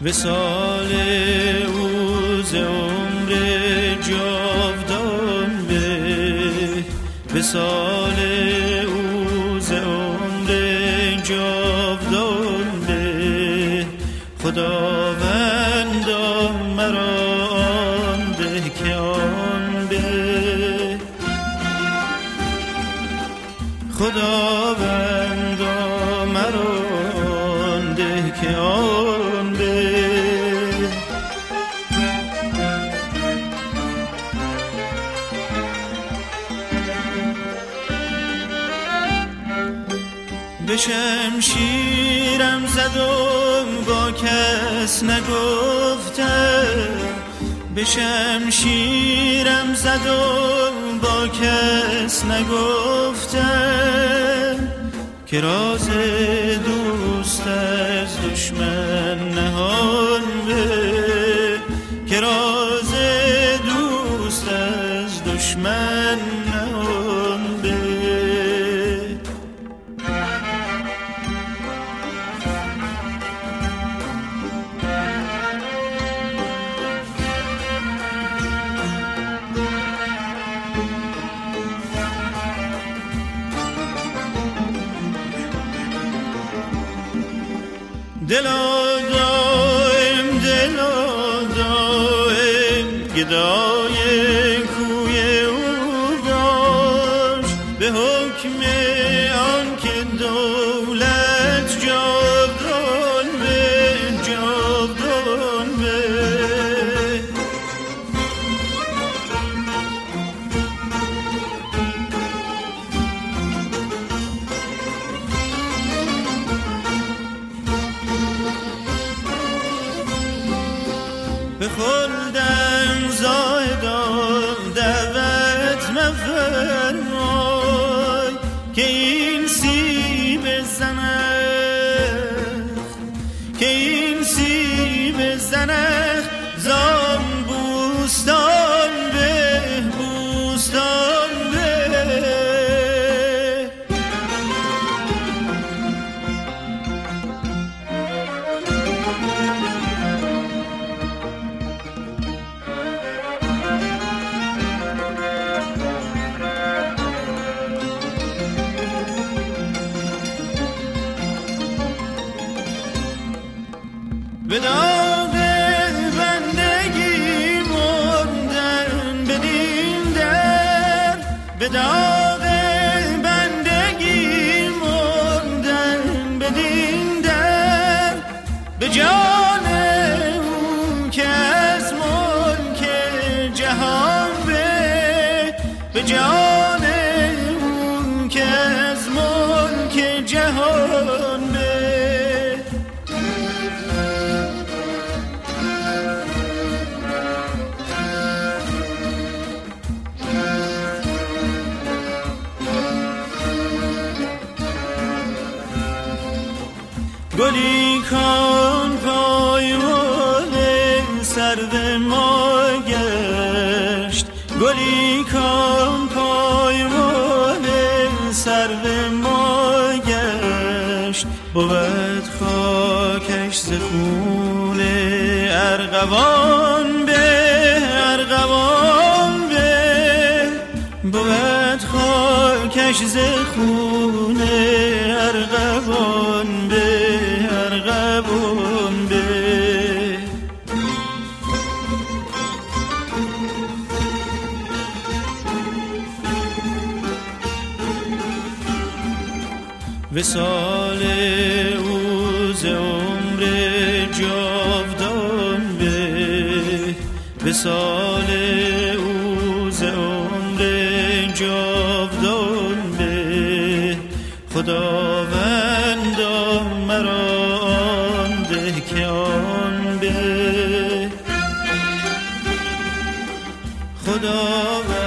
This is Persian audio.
وصال او ز عمر جاودان به، وصال او ز عمر جاودان به. خداوندا مرا آن ده که آن به، خداوندا مرا آن ده که آن به. به شمشیرم زدم با کس نگفتم، به شمشیرم زدم با کس نگفتم، که راز دوست از دشمن نهان به، که راز دوست از دشمن نهان به. دلا دایم گدای کوی او باش، به حکم آن که دولت جاودان به، جاودان به. به خلدم زاهدان دعوت مفرمای، که این سیب زنخ، که این سیب زنخ زان بوستان به، بوستان به. به داغ بندگی مردن بدین در، به داغ بندگی مردن بدین در، به جان اون که از ملک جهان به، به جان اون که از ملک جهان به. گلی کن پایمال سرو ما گشت، گلی کن پایمال سرو ما گشت، بود خاکش ز خون ارغوان به، ارغوان به. بود خاکش ز خون ارغوان به، ارغوان به. وصال او ز عمر جاودان به، وصال او ز عمر جاودان به. خداوندا مرا آن ده که آن به، خداوند